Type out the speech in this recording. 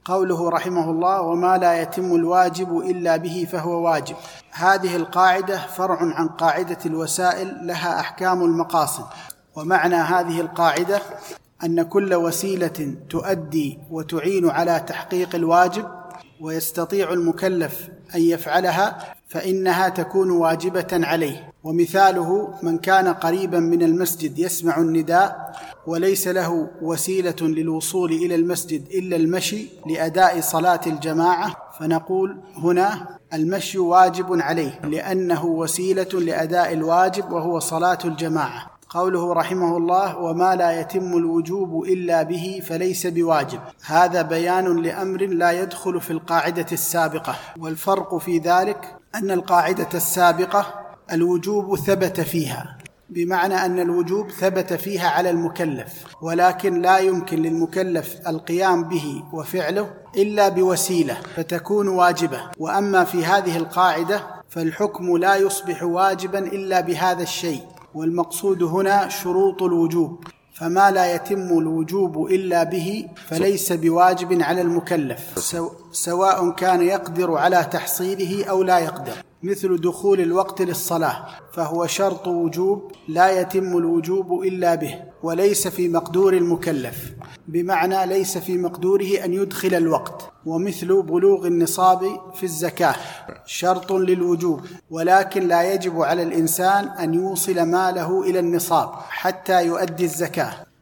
قوله رحمه الله: وما لا يتم الواجب إلا به فهو واجب. هذه القاعدة فرع عن قاعدة الوسائل لها أحكام المقاصد. ومعنى هذه القاعدة أن كل وسيلة تؤدي وتعين على تحقيق الواجب ويستطيع المكلف أن يفعلها فإنها تكون واجبة عليه. ومثاله: من كان قريبا من المسجد يسمع النداء وليس له وسيلة للوصول إلى المسجد إلا المشي لأداء صلاة الجماعة، فنقول هنا المشي واجب عليه لأنه وسيلة لأداء الواجب وهو صلاة الجماعة. قوله رحمه الله: وما لا يتم الوجوب إلا به فليس بواجب. هذا بيان لأمر لا يدخل في القاعدة السابقة. والفرق في ذلك أن القاعدة السابقة الوجوب ثبت فيها، بمعنى أن الوجوب ثبت فيها على المكلف، ولكن لا يمكن للمكلف القيام به وفعله إلا بوسيلة فتكون واجبة. وأما في هذه القاعدة فالحكم لا يصبح واجبا إلا بهذا الشيء، والمقصود هنا شروط الوجوب. فما لا يتم الوجوب إلا به فليس بواجب على المكلف، سواء كان يقدر على تحصيله أو لا يقدر، مثل دخول الوقت للصلاة فهو شرط وجوب لا يتم الوجوب إلا به، وليس في مقدور المكلف، بمعنى ليس في مقدوره أن يدخل الوقت. ومثل بلوغ النصاب في الزكاة شرط للوجوب، ولكن لا يجب على الإنسان أن يوصل ماله إلى النصاب حتى يؤدي الزكاة،